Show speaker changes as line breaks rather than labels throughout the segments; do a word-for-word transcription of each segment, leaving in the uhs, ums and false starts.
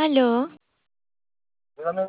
Aló,
Dígame.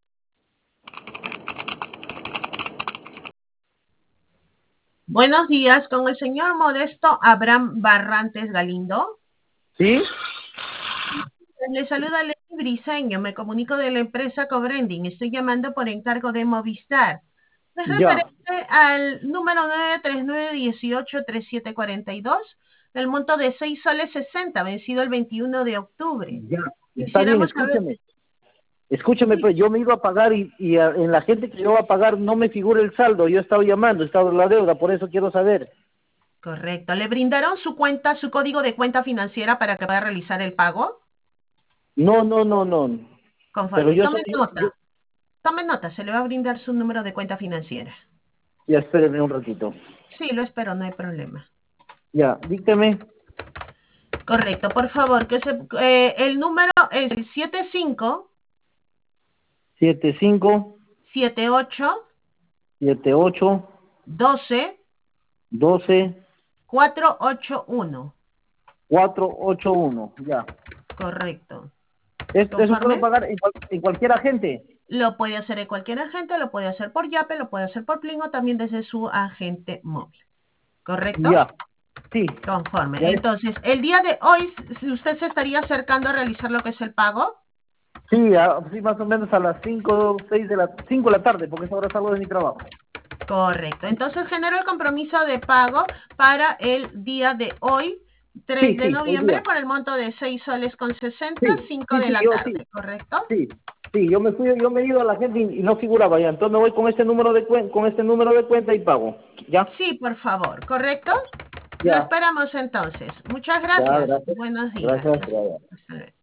Buenos días, con el señor Modesto Abraham Barrantes Galindo.
¿Sí?
Le saluda Lely Briseño, me comunico de la empresa Cobrending. Estoy llamando por encargo de Movistar. Es
Ya,
referente al número nueve tres nueve uno ocho tres siete cuatro dos, el monto de seis soles sesenta, vencido el veintiuno de octubre.
ya. Está bien,
Quisiéramos saber,
escúcheme. Escúcheme,
sí,
pues yo me iba a pagar y, y a- en la gente que yo iba a pagar no me figura el saldo. Yo he estado llamando, he estado en la deuda, por eso quiero saber.
correcto. ¿Le brindaron su cuenta, su código de cuenta financiera para que pueda realizar el pago?
No, no, no, no. Pero
Conforme.
yo
Tome
soy, yo,
nota. Tome nota, se le va a brindar su número de cuenta financiera.
ya espérenme un ratito.
Sí, lo espero, no hay problema.
Ya, dígame.
Correcto, por favor, que se, eh, el número es el siete cinco
Siete cinco
siete ocho
siete ocho
doce
doce
cuatro ocho uno.
cuatro ocho uno. Ya.
Correcto.
Es- eso puedo
Conforme,
pagar en, cual- en cualquier agente.
lo puede hacer en cualquier agente, lo puede hacer por Yape, lo puede hacer por Plin o también desde su agente móvil. ¿Correcto?
Ya. Sí.
Conforme.
Ya es.
Entonces, el día de hoy, si usted se estaría acercando a realizar lo que es el pago.
Sí, a- sí, más o menos a las cinco, seis de la cinco de la tarde, porque es ahora salgo de mi trabajo.
Correcto. Entonces genero el compromiso de pago para el día de hoy,
Sí,
tres de
sí, hoy
noviembre,
día.
por el monto de seis soles con sesenta,
Sí,
cinco
sí,
de
sí,
la
yo sí,
tarde, ¿correcto?
sí, sí, yo me fui, yo me he ido a la gente y, y no figuraba ya, entonces me voy con este número de cuen- con este número de cuenta y pago. ¿Ya?
Sí, por favor, ¿correcto? Lo
Ya,
esperamos entonces. Muchas
ya,
gracias.
gracias.
Buenos días.
Gracias,
Hasta
gracias.
hasta luego.